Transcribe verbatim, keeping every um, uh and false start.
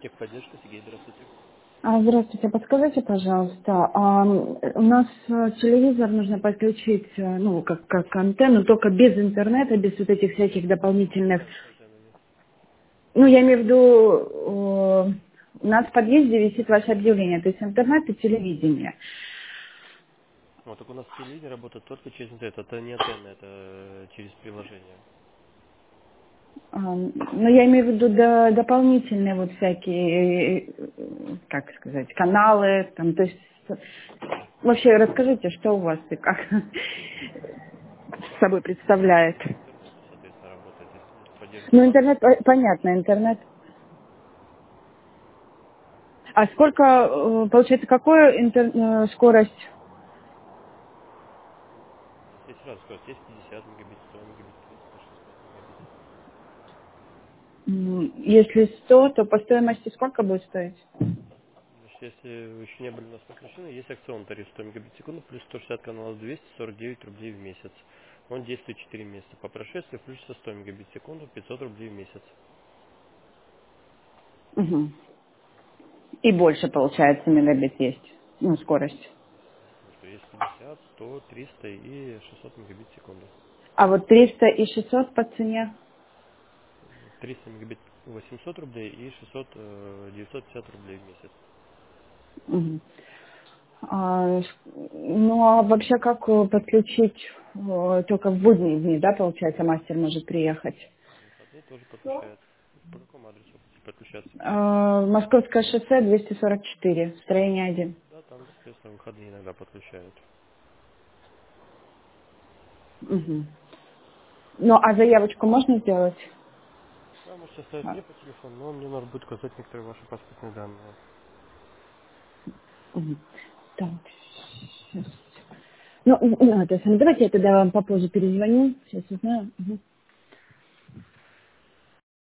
Техподдержка, Сергей, здравствуйте. А, Здравствуйте, подскажите, пожалуйста, а, м, у нас э, телевизор нужно подключить, э, ну, как, как антенну, только без интернета, без вот этих всяких дополнительных. Какая с антеннами? Ну, я имею в виду, э, у нас в подъезде висит ваше объявление, то есть интернет и телевидение. Вот, так у нас телевидение работает только через интернет. Это не антенна, это э, через приложение. А, Но я имею в виду до- дополнительные вот всякие, э, э, как сказать, каналы, там, то есть вообще расскажите, что у вас и как собой Ну, это представляет. по интернету, соответственно, работает. Если поддерживается Ну, кабель, интернет, э, понятно, интернет. А сколько, э, получается, какую интер- э, скорость? у нас есть разная скорость. Есть пятьдесят мегабит, сто мегабит, триста, шестьсот мегабит. М, Если сто, то по стоимости сколько будет стоить? Значит, если вы еще не были у нас подключены, есть акционный тариф сто мегабит в секунду плюс сто шестьдесят каналов двести сорок девять рублей в месяц. Он действует четыре месяца. По прошествии включится сто мегабит в секунду пятьсот рублей в месяц. Мгм. И больше, получается, мегабит есть, ну, скорость. Потому что есть пятьдесят, сто, триста и шестьсот мегабит в секунду. А вот триста и шестьсот по цене? триста мегабит восемьсот рублей и шестьсот э, девятьсот пятьдесят рублей в месяц. Мгм. А, с- ну, а вообще как э, подключить э, только в будние дни, да, получается, мастер может приехать? Выходные тоже подключает. По какому адресу хотите подключаться? Э, Московское шоссе двести сорок четыре, строение один. Да, там, соответственно, выходные иногда подключают. Мгм. Ну, а заявочку можно сделать? Да, можете оставить А, мне по телефону, но мне нужно будет указать некоторые ваши паспортные данные. мгм. Так, щас. Ну, ну, это самое. Давайте я тогда вам попозже перезвоню. Сейчас узнаю. Мгм.